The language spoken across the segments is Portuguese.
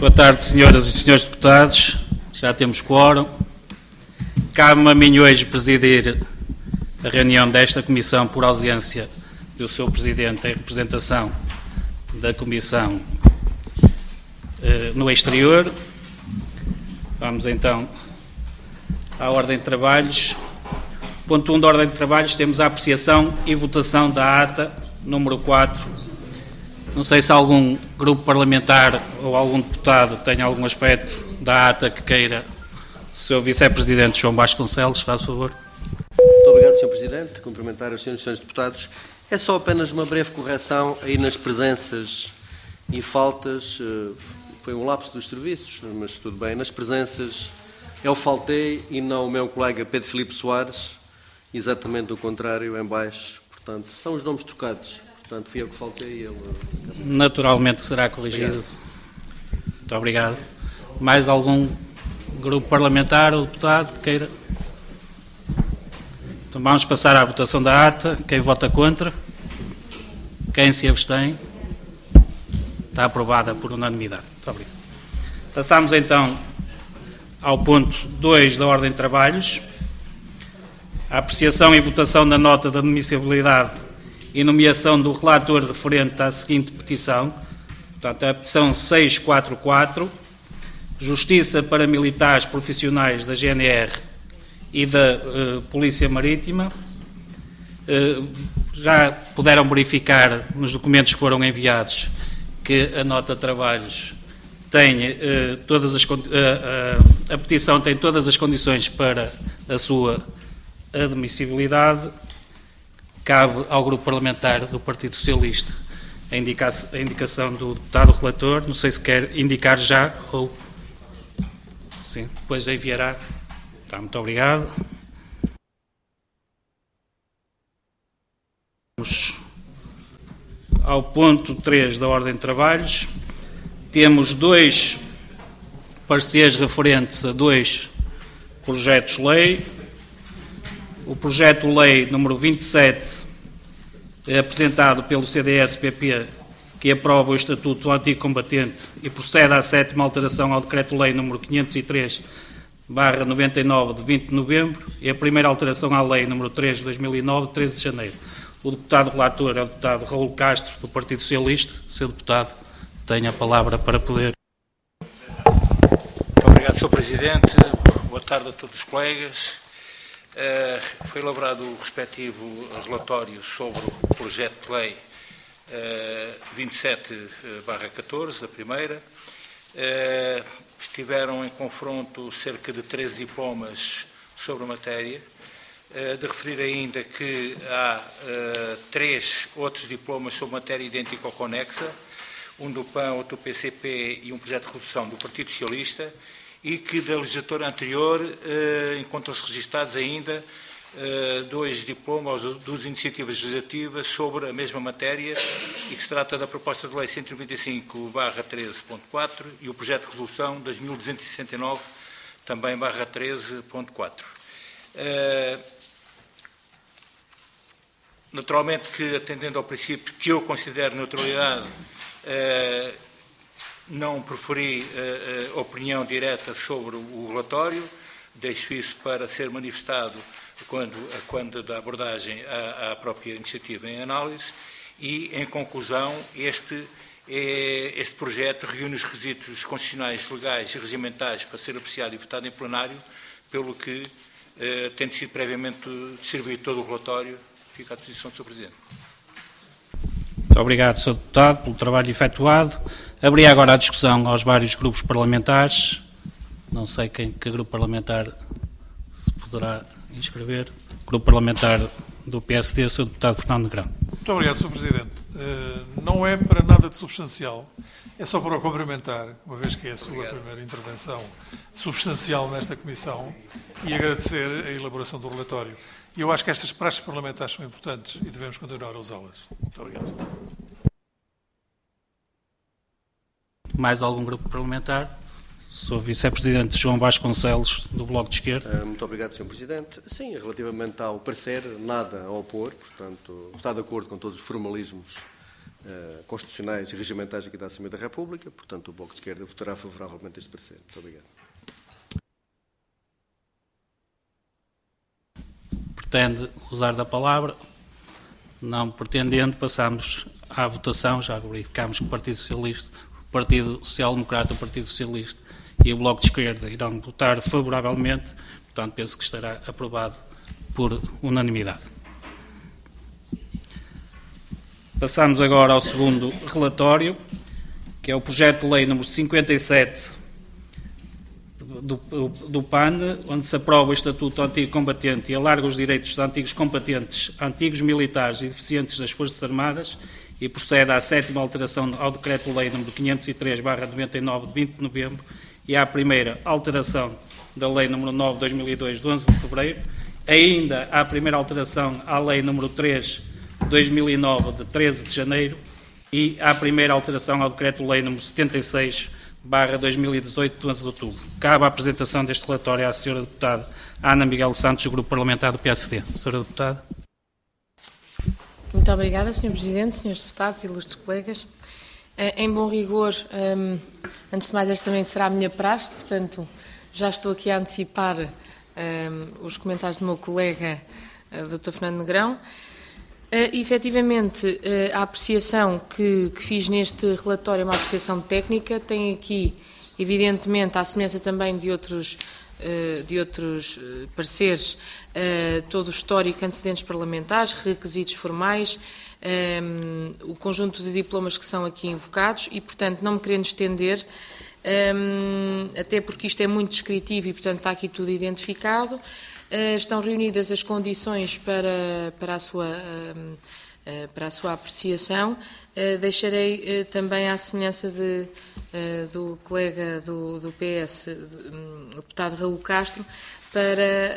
Boa tarde, senhoras e senhores deputados. Já temos quórum. Cabe-me a mim hoje presidir a reunião desta comissão por ausência do seu presidente em representação da comissão no exterior. Vamos então à ordem de trabalhos. Ponto 1 da ordem de trabalhos, temos a apreciação e votação da ata número 4. Não sei se algum grupo parlamentar ou algum deputado tem algum aspecto da ata que queira. Sr. Vice-Presidente João Vasconcelos, faz favor. Muito obrigado, Sr. Presidente. Cumprimentar os senhores e senhores deputados. É só apenas uma breve correção aí nas presenças e faltas. Foi um lapso dos serviços, mas tudo bem. Nas presenças eu faltei e não o meu colega Pedro Filipe Soares, exatamente o contrário, em baixo. Portanto, são os nomes trocados. Portanto, fui eu que faltei. Ele... Naturalmente que será corrigido. Obrigado. Muito obrigado. Mais algum grupo parlamentar ou deputado que queira? Então vamos passar à votação da ata. Quem vota contra? Quem se abstém? Está aprovada por unanimidade. Muito obrigado. Passamos então ao ponto 2 da ordem de trabalhos. A apreciação e votação da nota de admissibilidade e nomeação do relator referente à seguinte petição. Portanto, a petição 644, Justiça para militares profissionais da GNR e da Polícia Marítima. Já puderam verificar nos documentos que foram enviados que a nota de trabalhos tem a petição tem todas as condições para a sua admissibilidade. Cabe ao grupo parlamentar do Partido Socialista a indicação do deputado relator. Não sei se quer indicar já ou... Sim, depois enviará. Tá, muito obrigado. Vamos ao ponto 3 da ordem de trabalhos. Temos dois pareceres referentes a dois projetos de lei. O projeto de lei número 27 é apresentado pelo CDS-PP, que aprova o Estatuto do Antigo Combatente e procede à 7ª alteração ao Decreto-Lei número 503/99 de 20 de novembro e a primeira alteração à Lei número 3 de 2009 de 13 de janeiro. O deputado relator é o deputado Raul Castro, do Partido Socialista. Sr. deputado, tem a palavra para poder... Muito obrigado, Sr. Presidente. Boa tarde a todos os colegas. Foi elaborado o respectivo relatório sobre o projeto de lei 27/14, a primeira. Estiveram em confronto cerca de 13 diplomas sobre a matéria. De referir ainda que há 3 outros diplomas sobre matéria idêntica ou conexa, um do PAN, outro do PCP e um projeto de resolução do Partido Socialista, e que da legislatura anterior encontram-se registados ainda 2 diplomas, 2 iniciativas legislativas sobre a mesma matéria, e que se trata da proposta de lei 195/13.4 e o projeto de resolução 2269, também /13.4. Naturalmente que, atendendo ao princípio que eu considero neutralidade, não proferi opinião direta sobre o relatório, deixo isso para ser manifestado quando da abordagem à própria iniciativa em análise, e, em conclusão, este projeto reúne os requisitos constitucionais, legais e regimentais para ser apreciado e votado em plenário, pelo que, tendo sido previamente distribuído todo o relatório, fica à disposição do Sr. Presidente. Muito obrigado, Sr. Deputado, pelo trabalho efetuado. Abri agora a discussão aos vários grupos parlamentares. Não sei que grupo parlamentar se poderá inscrever. Grupo parlamentar do PSD, o Sr. Deputado Fernando Negrão. Muito obrigado, Sr. Presidente. Não é para nada de substancial. É só para o cumprimentar, uma vez que é a sua primeira intervenção substancial nesta comissão, e agradecer a elaboração do relatório. E eu acho que estas praxes parlamentares são importantes e devemos continuar a usá-las. Muito obrigado. Mais algum grupo parlamentar? Sou Vice-Presidente João Vasconcelos, do Bloco de Esquerda. Muito obrigado, Sr. Presidente. Sim, relativamente ao parecer, nada a opor, portanto, está de acordo com todos os formalismos constitucionais e regimentais aqui da Assembleia da República. Portanto, o Bloco de Esquerda votará favoravelmente este parecer. Muito obrigado. Pretende usar da palavra? Não pretendendo, passamos à votação. Já verificámos que o Partido Socialista, o Partido Social Democrata, o Partido Socialista e o Bloco de Esquerda irão votar favoravelmente. Portanto, penso que estará aprovado por unanimidade. Passamos agora ao segundo relatório, que é o projeto de lei número 57 do PAN, onde se aprova o Estatuto do Antigo Combatente e alarga os direitos dos antigos combatentes, antigos militares e deficientes das Forças Armadas, e procede à 7ª alteração ao Decreto-Lei número 503/99, de 20 de novembro, e à primeira alteração da Lei número 9 de 2002, de 11 de fevereiro, ainda à primeira alteração à Lei número 3 de 2009, de 13 de janeiro, e à primeira alteração ao Decreto-Lei número 76/2018, de 11 de outubro. Cabe a apresentação deste relatório à Sra. Deputada Ana Miguel Santos, do Grupo Parlamentar do PSD. Sra. Deputada. Muito obrigada, Sr. Presidente, Srs. Deputados e ilustres colegas. Em bom rigor, antes de mais, esta também será a minha praxe, portanto, já estou aqui a antecipar os comentários do meu colega, Dr. Fernando Negrão. Efetivamente, a apreciação que fiz neste relatório é uma apreciação técnica, tem aqui, evidentemente, à semelhança também de outros pareceres, todo o histórico, antecedentes parlamentares, requisitos formais, o conjunto de diplomas que são aqui invocados e, portanto, não me querendo estender, até porque isto é muito descritivo e, portanto, está aqui tudo identificado. Estão reunidas as condições para a sua apreciação. Deixarei também, à semelhança do colega do PS, o deputado Raul Castro, para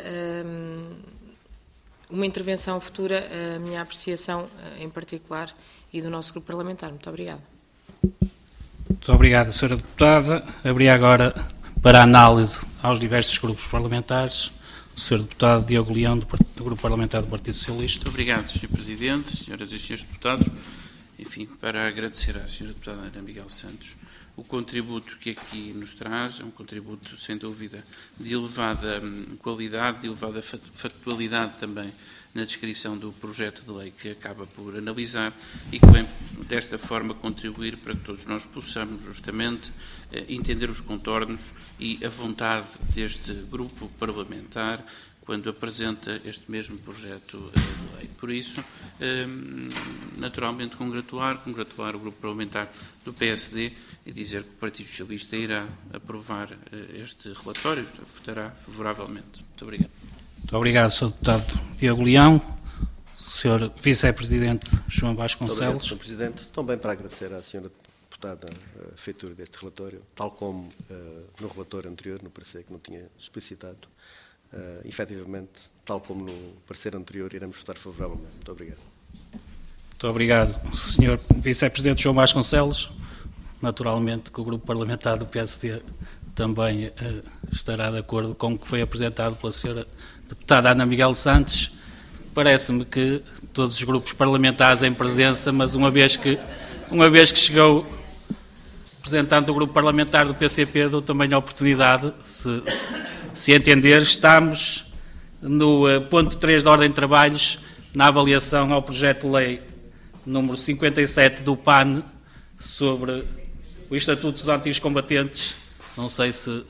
uma intervenção futura, a minha apreciação em particular e do nosso grupo parlamentar. Muito obrigada. Muito obrigado, Sra. Deputada. Abri agora para análise aos diversos grupos parlamentares. O Sr. Deputado Diogo Leão, do Grupo Parlamentar do Partido Socialista. Muito obrigado, Sr. Presidente, Senhoras e Srs. Deputados. Enfim, para agradecer à Sra. Deputada Ana Miguel Santos o contributo que aqui nos traz, é um contributo, sem dúvida, de elevada qualidade, de elevada factualidade também na descrição do projeto de lei que acaba por analisar e que vem, desta forma, contribuir para que todos nós possamos, justamente, entender os contornos e a vontade deste grupo parlamentar quando apresenta este mesmo projeto de lei. Por isso, naturalmente, congratular o grupo parlamentar do PSD e dizer que o Partido Socialista irá aprovar este relatório, votará favoravelmente. Muito obrigado. Muito obrigado, Sr. Deputado Diogo Leão. Sr. Vice-Presidente João Vasconcelos. Muito obrigado, Sr. Presidente. Também para agradecer à Sra. Deputada a feitura deste relatório, tal como no relatório anterior, no parecer que não tinha explicitado. Efetivamente, tal como no parecer anterior, iremos votar favoravelmente. Muito obrigado. Muito obrigado, Sr. Vice-Presidente João Vasconcelos. Naturalmente que o Grupo Parlamentar do PSD também estará de acordo com o que foi apresentado pela Sra. Deputada Ana Miguel Santos. Parece-me que todos os grupos parlamentares em presença, mas uma vez que chegou o representante do Grupo Parlamentar do PCP, dou também a oportunidade, se entender, estamos no ponto 3 da Ordem de Trabalhos, na avaliação ao projeto de lei número 57 do PAN, sobre o Estatuto dos Antigos Combatentes. Não sei se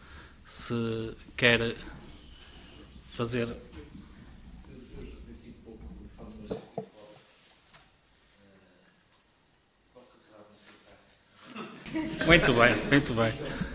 quer fazer... Muito bem, muito bem.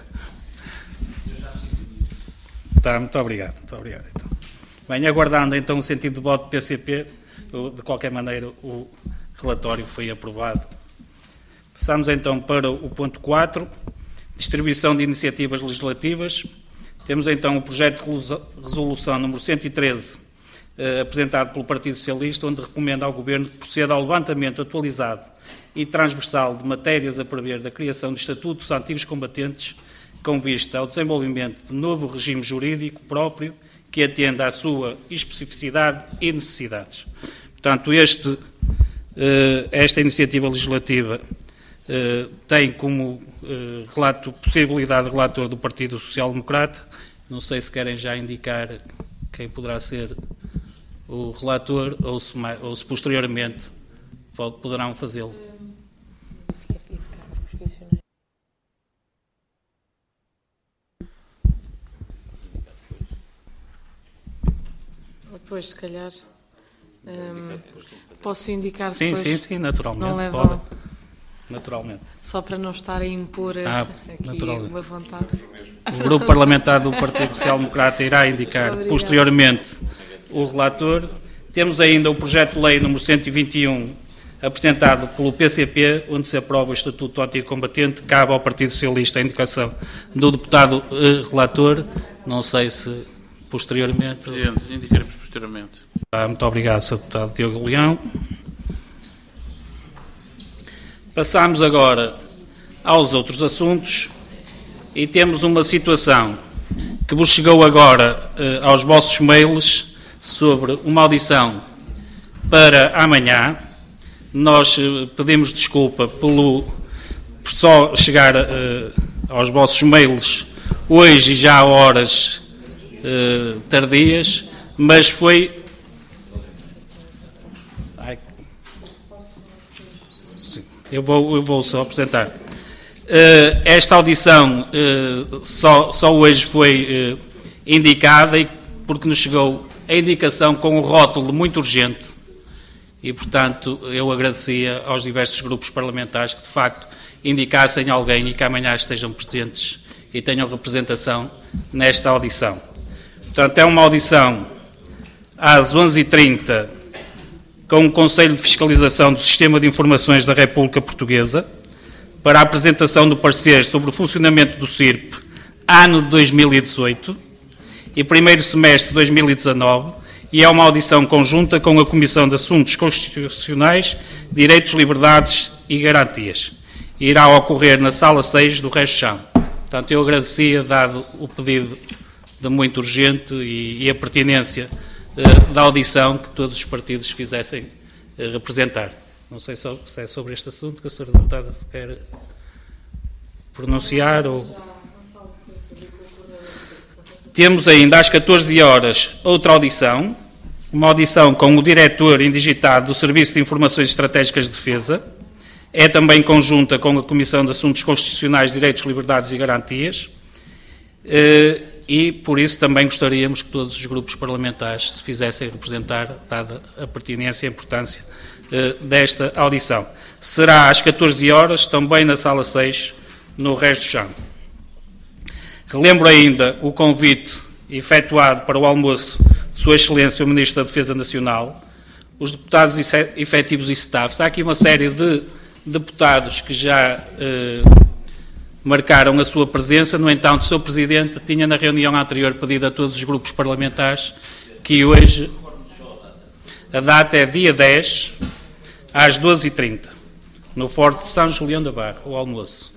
Tá, muito obrigado. Então. Bem, aguardando então o sentido de voto do PCP, de qualquer maneira o relatório foi aprovado. Passamos então para o ponto 4, distribuição de iniciativas legislativas. Temos então o projeto de resolução número 113, apresentado pelo Partido Socialista, onde recomenda ao Governo que proceda ao levantamento atualizado e transversal de matérias a prever da criação do Estatuto dos Antigos Combatentes, com vista ao desenvolvimento de novo regime jurídico próprio que atenda à sua especificidade e necessidades. Portanto, este esta iniciativa legislativa tem como possibilidade de relator do Partido Social Democrata. Não sei se querem já indicar quem poderá ser o relator ou se posteriormente poderão fazê-lo. Depois, se calhar, posso indicar Sim, depois? sim, naturalmente. Não levam. Pode. Naturalmente. Só para não estar a impor aqui naturalmente. uma vontade. O Grupo Parlamentar do Partido Social Democrata irá indicar Obrigada. posteriormente o relator. Temos ainda o projeto de lei número 121, apresentado pelo PCP, onde se aprova o Estatuto Anticombatente. Cabe ao Partido Socialista a indicação do deputado relator. Não sei se posteriormente... Presidente, indicaremos posteriormente. Muito obrigado, Sr. Deputado Diogo Leão. Passamos agora aos outros assuntos e temos uma situação que vos chegou agora aos vossos mails sobre uma audição para amanhã. Nós pedimos desculpa por só chegar aos vossos mails hoje, já a horas tardias, mas foi... Sim, eu vou só apresentar. Esta audição só hoje foi indicada porque nos chegou a indicação com o rótulo muito urgente e, portanto, eu agradecia aos diversos grupos parlamentares que, de facto, indicassem alguém e que amanhã estejam presentes e tenham representação nesta audição. Portanto, é uma audição às 11h30 com o Conselho de Fiscalização do Sistema de Informações da República Portuguesa para a apresentação do parecer sobre o funcionamento do CIRP ano de 2018 e primeiro semestre de 2019, e é uma audição conjunta com a Comissão de Assuntos Constitucionais, Direitos, Liberdades e Garantias. Irá ocorrer na Sala 6 do Resto Chão. Portanto, eu agradecia, dado o pedido de muito urgente e a pertinência da audição, que todos os partidos fizessem representar. Não sei se é sobre este assunto que a Sra. Deputada quer pronunciar ou... Temos ainda às 14 horas outra audição, uma audição com o diretor indigitado do Serviço de Informações Estratégicas de Defesa. É também conjunta com a Comissão de Assuntos Constitucionais, Direitos, Liberdades e Garantias. E, por isso, também gostaríamos que todos os grupos parlamentares se fizessem representar, dada a pertinência e a importância desta audição. Será às 14 horas, também na Sala 6, no Resto Chão. Relembro ainda o convite efetuado para o almoço de Sua Excelência o Ministro da Defesa Nacional, os deputados efetivos e staffs. Há aqui uma série de deputados que já marcaram a sua presença. No entanto, o Sr. Presidente tinha na reunião anterior pedido a todos os grupos parlamentares que hoje, a data é dia 10, às 12h30, no Forte de São Julião da Barra, o almoço.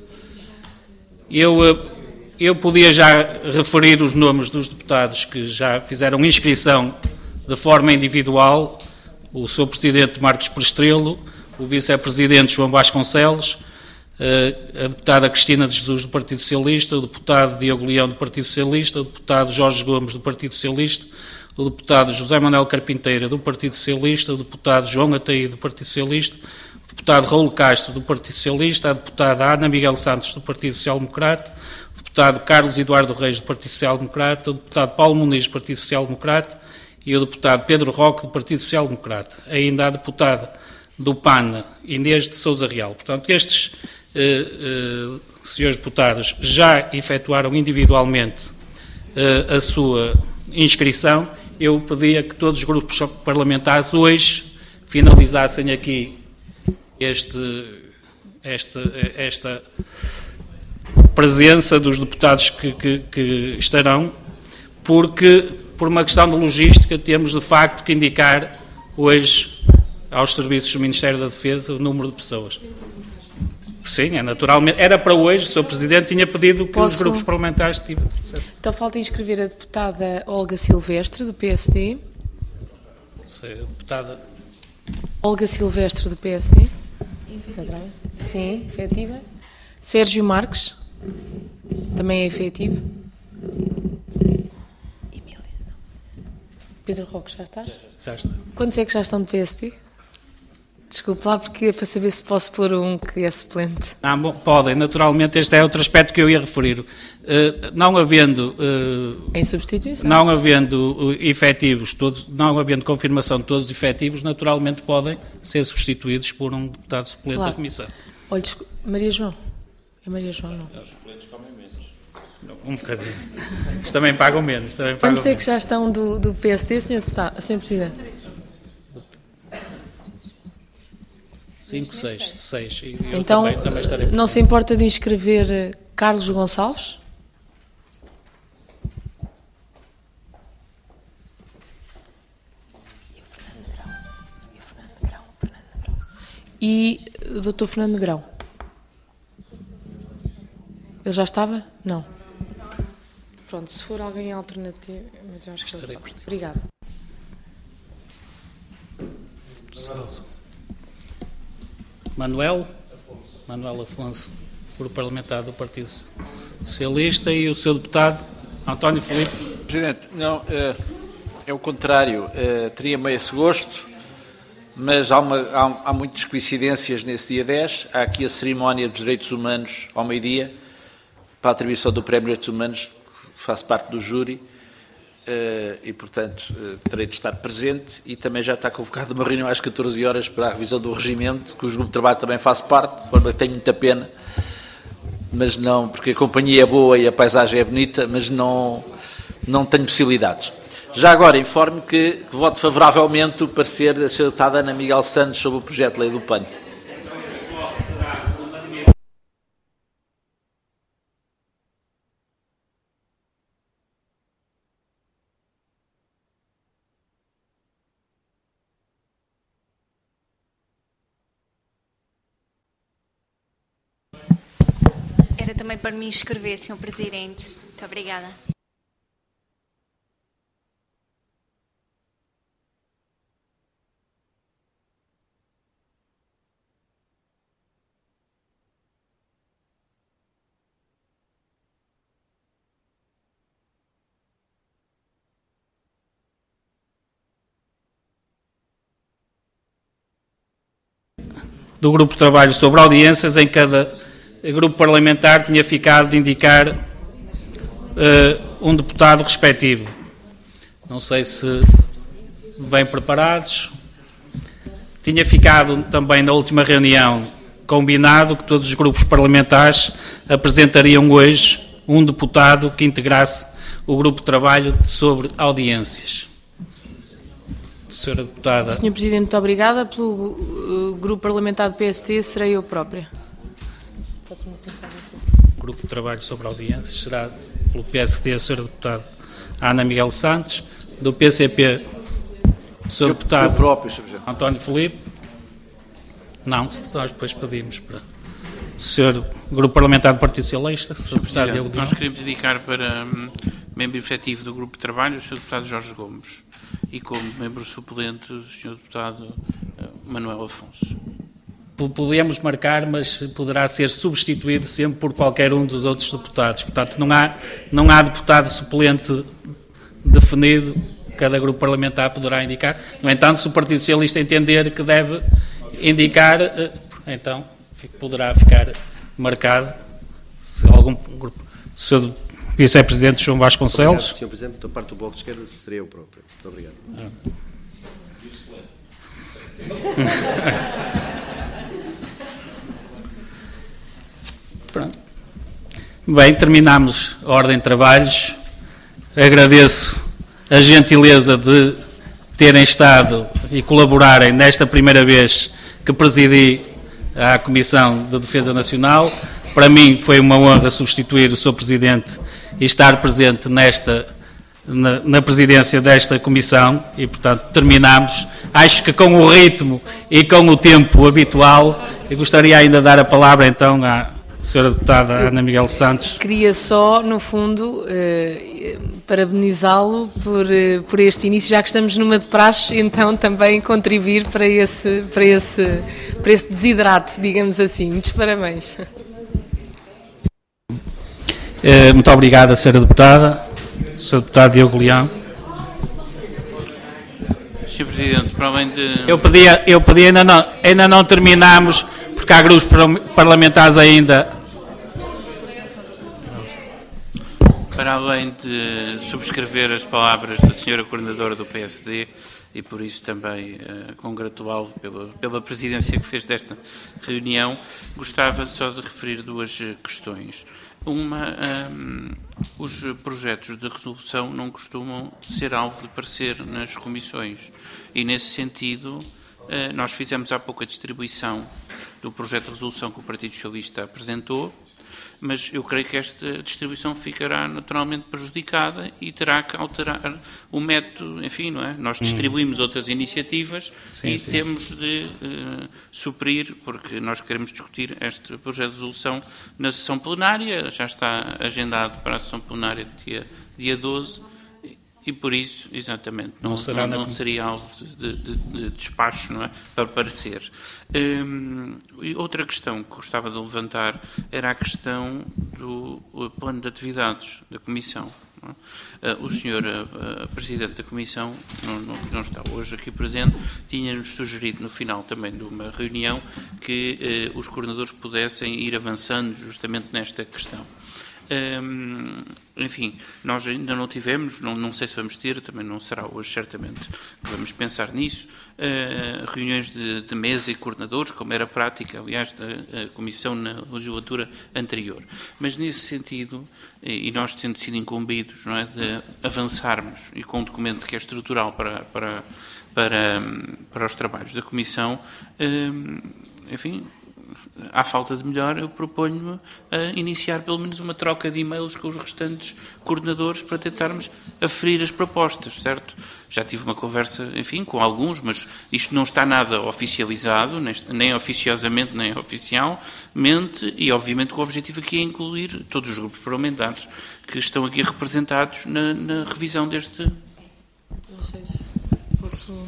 Eu podia já referir os nomes dos deputados que já fizeram inscrição de forma individual: o Sr. Presidente Marcos Prestrelo, o Vice-Presidente João Vasconcelos, a deputada Cristina de Jesus do Partido Socialista, o deputado Diogo Leão do Partido Socialista, o deputado Jorge Gomes do Partido Socialista, o deputado José Manuel Carpinteira do Partido Socialista, o deputado João Ataí do Partido Socialista, o deputado Raul Castro do Partido Socialista, a deputada Ana Miguel Santos do Partido Social Democrata, o deputado Carlos Eduardo Reis do Partido Social Democrata, o deputado Paulo Muniz do Partido Social Democrata e o deputado Pedro Roque do Partido Social Democrata. Ainda a deputada do PAN, Inês de Sousa Real. Portanto, estes senhores deputados já efetuaram individualmente a sua inscrição. Eu pedia que todos os grupos parlamentares hoje finalizassem aqui esta presença dos deputados que estarão, porque, por uma questão de logística, temos de facto que indicar hoje aos serviços do Ministério da Defesa o número de pessoas. Sim, naturalmente. Era para hoje, o Sr. Presidente tinha pedido que os grupos parlamentares tivessem. Então falta inscrever a deputada Olga Silvestre, do PSD. A deputada Olga Silvestre, do PSD. Sim, efetiva. Sérgio Marques, também é efetivo. Pedro Roque, já estás? Já está. Quantos é que já estão do PSD? Desculpe lá, porque é para saber se posso pôr um que é suplente. Não, podem, naturalmente, este é outro aspecto que eu ia referir. Não havendo... Em substituição? Não havendo efetivos, não havendo confirmação de todos os efetivos, naturalmente podem ser substituídos por um deputado suplente da Comissão. Olha, Maria João. É Maria João, não? Os suplentes comem menos. Um bocadinho. Eles também pagam menos. Quantos é que já estão do PSD, Sr. Deputado, Sr. Presidente? 5, 6. Então, também estarei... não se importa de inscrever Carlos Gonçalves? E o Dr. Fernando Negrão? Ele já estava? Não. Pronto, se for alguém alternativo... Mas eu acho que ele... Obrigada. Manuel Afonso, Grupo Parlamentar do Partido Socialista, e o seu deputado António Filipe. Presidente, não, é o contrário. Teria-me esse gosto, mas há muitas coincidências nesse dia 10. Há aqui a cerimónia dos direitos humanos ao meio-dia, para a atribuição do Prémio Direitos Humanos, faço parte do júri. E, portanto, terei de estar presente, e também já está convocada uma reunião às 14 horas para a revisão do regimento, cujo grupo de trabalho também faço parte, de forma que tenho muita pena, mas não, porque a companhia é boa e a paisagem é bonita, mas não tenho possibilidades. Já agora informo que voto favoravelmente o parecer da Sra. Deputada Ana Miguel Santos sobre o projeto de lei do PAN. Era também para me inscrever, Sr. Presidente. Muito obrigada. Do grupo de trabalho sobre audiências, em cada grupo parlamentar tinha ficado de indicar um deputado respectivo. Não sei se bem preparados. Tinha ficado também na última reunião combinado que todos os grupos parlamentares apresentariam hoje um deputado que integrasse o grupo de trabalho sobre audiências. Senhora Deputada. Sr. Presidente, muito obrigada. Pelo grupo parlamentar do PST serei eu própria. O grupo de trabalho sobre audiências será pelo PSD a Sra. Deputada Ana Miguel Santos, do PCP o Sr. Deputado eu próprio, Sr. António Filipe. Não, nós depois pedimos para o Sr. Grupo Parlamentar do Partido Socialista, Sr. Deputado Diogo Dion. Nós queremos indicar para membro efetivo do grupo de trabalho o Sr. Deputado Jorge Gomes, e como membro suplente o Sr. Deputado Manuel Afonso. Podemos marcar, mas poderá ser substituído sempre por qualquer um dos outros deputados. Portanto, não há deputado suplente definido, cada grupo parlamentar poderá indicar. No entanto, se o Partido Socialista entender que deve indicar, então poderá ficar marcado, se algum grupo... Se o Vice-Presidente João Vasconcelos... Obrigado, Sr. Presidente. Da parte do Bloco de Esquerda, seria eu próprio. Muito obrigado. Pronto. Bem, terminamos a ordem de trabalhos. Agradeço a gentileza de terem estado e colaborarem nesta primeira vez que presidi a Comissão de Defesa Nacional. Para mim foi uma honra substituir o Sr. Presidente e estar presente na presidência desta Comissão e, portanto, terminamos. Acho que com o ritmo e com o tempo habitual. Eu gostaria ainda de dar a palavra, então, à Senhora Deputada Ana Miguel Santos. Queria só, no fundo, parabenizá-lo por este início, já que estamos numa de praxe, então também contribuir para esse desidrato, digamos assim. Muitos parabéns. Muito obrigado, Senhora Deputada. Sr. Deputado Diogo Leão. Sr. Presidente, para além de... Eu pedi ainda não terminamos, porque há grupos parlamentares ainda. Para além de subscrever as palavras da Sra. Coordenadora do PSD, e por isso também congratulá-lo pela presidência que fez desta reunião, gostava só de referir duas questões. Uma, os projetos de resolução não costumam ser alvo de parecer nas comissões e, nesse sentido, nós fizemos há pouco a distribuição do projeto de resolução que o Partido Socialista apresentou, mas eu creio que esta distribuição ficará naturalmente prejudicada e terá que alterar o método, enfim, não é? Nós distribuímos outras iniciativas sim. Temos de suprir, porque nós queremos discutir este projeto de resolução na sessão plenária, já está agendado para a sessão plenária dia 12, e por isso, exatamente, não seria alvo de despacho, não é? Para parecer. E outra questão que gostava de levantar era a questão do plano de atividades da Comissão. Não é? O senhor Presidente da Comissão, não está hoje aqui presente, tinha-nos sugerido no final também de uma reunião que os coordenadores pudessem ir avançando justamente nesta questão. Enfim, nós ainda não tivemos, não sei se vamos ter, também não será hoje, certamente, vamos pensar nisso, reuniões de mesa e coordenadores, como era prática, aliás, da Comissão na legislatura anterior. Mas nesse sentido, e nós tendo sido incumbidos, não é, de avançarmos, e com um documento que é estrutural para os trabalhos da Comissão, enfim, à falta de melhor, eu proponho-me iniciar pelo menos uma troca de e-mails com os restantes coordenadores para tentarmos aferir as propostas, certo? Já tive uma conversa, enfim, com alguns, mas isto não está nada oficializado, nem oficiosamente, nem oficialmente, e obviamente que o objetivo aqui é incluir todos os grupos parlamentares que estão aqui representados na revisão deste... Não sei se posso...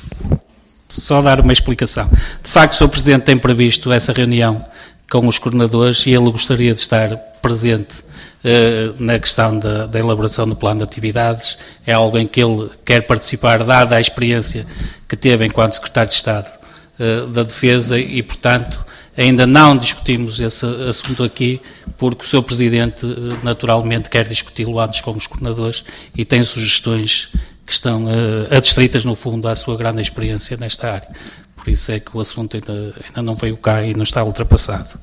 Só dar uma explicação. De facto, o Sr. Presidente tem previsto essa reunião com os coordenadores e ele gostaria de estar presente na questão da elaboração do plano de atividades. É algo em que ele quer participar, dada a experiência que teve enquanto Secretário de Estado da Defesa e, portanto, ainda não discutimos esse assunto aqui, porque o Sr. Presidente naturalmente quer discuti-lo antes com os coordenadores e tem sugestões que estão adstritas, no fundo, à sua grande experiência nesta área. Por isso é que o assunto ainda não veio cá e não está ultrapassado.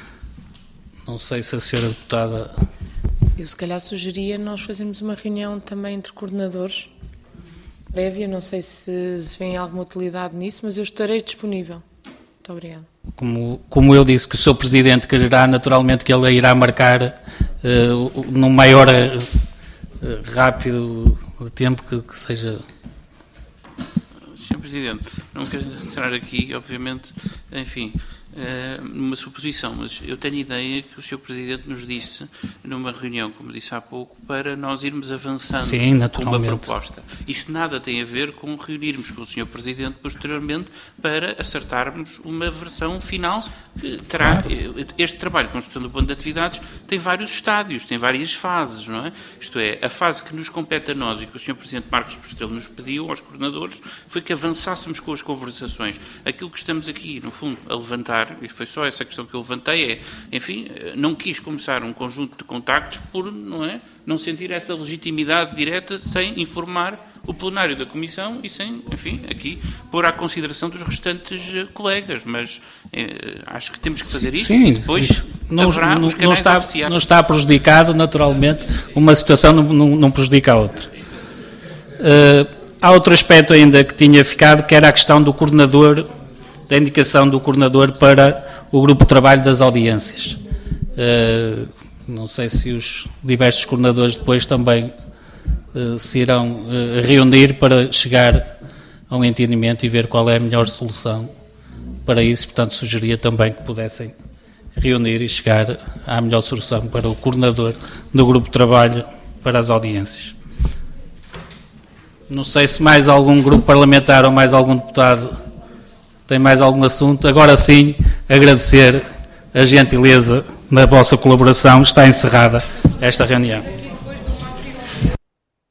Não sei se a senhora deputada... Eu, se calhar, sugeria nós fazermos uma reunião também entre coordenadores, prévia, não sei se vem alguma utilidade nisso, mas eu estarei disponível. Muito obrigada. Como eu disse que o Sr. Presidente quererá, naturalmente, que ele irá marcar num maior rápido de tempo que seja... Sr. Presidente, não quero entrar aqui, obviamente, enfim, numa suposição, mas eu tenho ideia que o Sr. Presidente nos disse, numa reunião, como disse há pouco, para nós irmos avançando com uma proposta. Isso nada tem a ver com reunirmos com o Sr. Presidente posteriormente para acertarmos uma versão final que terá... Este trabalho de construção do plano de atividades tem vários estádios, tem várias fases, não é? Isto é, a fase que nos compete a nós e que o Sr. Presidente Marcos Postrelo nos pediu aos coordenadores foi que avançássemos com as conversações. Aquilo que estamos aqui, no fundo, a levantar, e foi só essa questão que eu levantei, enfim, não quis começar um conjunto de contactos por, não sentir essa legitimidade direta sem informar o plenário da Comissão e sem, enfim, aqui, pôr à consideração dos restantes colegas, mas acho que temos que fazer isso e depois haverá os canais oficiais. Não está prejudicado, naturalmente, uma situação não prejudica a outra. Há outro aspecto ainda que tinha ficado, que era a questão do coordenador, da indicação do coordenador para o grupo de trabalho das audiências. Não sei se os diversos coordenadores depois também se irão reunir para chegar a um entendimento e ver qual é a melhor solução para isso. Portanto, sugeria também que pudessem reunir e chegar à melhor solução para o coordenador do grupo de trabalho para as audiências. Não sei se mais algum grupo parlamentar ou mais algum deputado tem mais algum assunto. Agora sim, agradecer a gentileza da vossa colaboração. Está encerrada esta reunião.